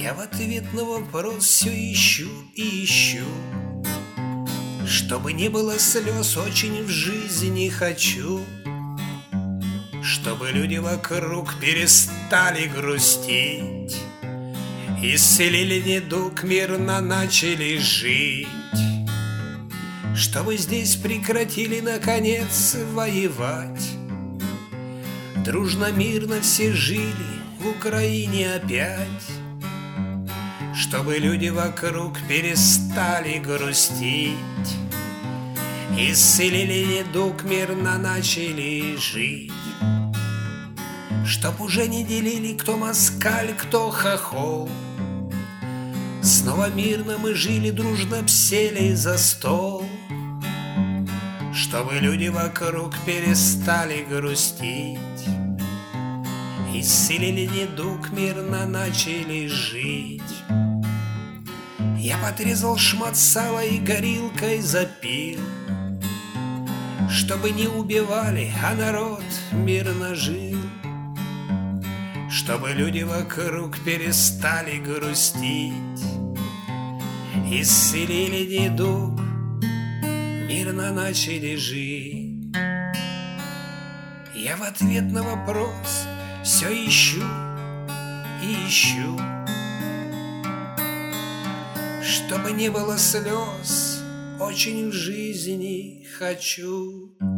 Я в ответ на вопрос все ищу и ищу. Чтобы не было слез, очень в жизни хочу. Чтобы люди вокруг перестали грустить, исцелили недуг, мирно начали жить. Чтобы здесь прекратили, наконец, воевать. Дружно, мирно все жили в Украине опять. Чтобы люди вокруг перестали грустить, исцелили недуг, мирно начали жить. Чтоб уже не делили, кто москаль, кто хохол. Снова мирно мы жили, дружно сели за стол. Чтобы люди вокруг перестали грустить, исцелили недуг, мирно начали жить. Я подрезал шмат сала и горилкой запил, чтобы не убивали, а народ мирно жил. Чтобы люди вокруг перестали грустить, исцелили недуг, мирно начали жить. Я в ответ на вопрос все ищу и ищу. Чтобы не было слез, очень в жизни хочу.